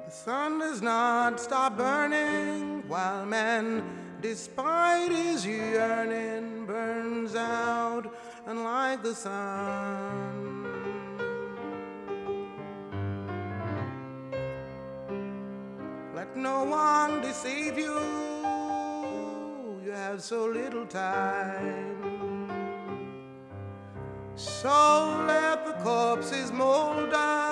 The sun does not stop burning while man, despite his yearning, burns out unlike the sun. Let no one deceive you, you have so little time. So let the corpses mold down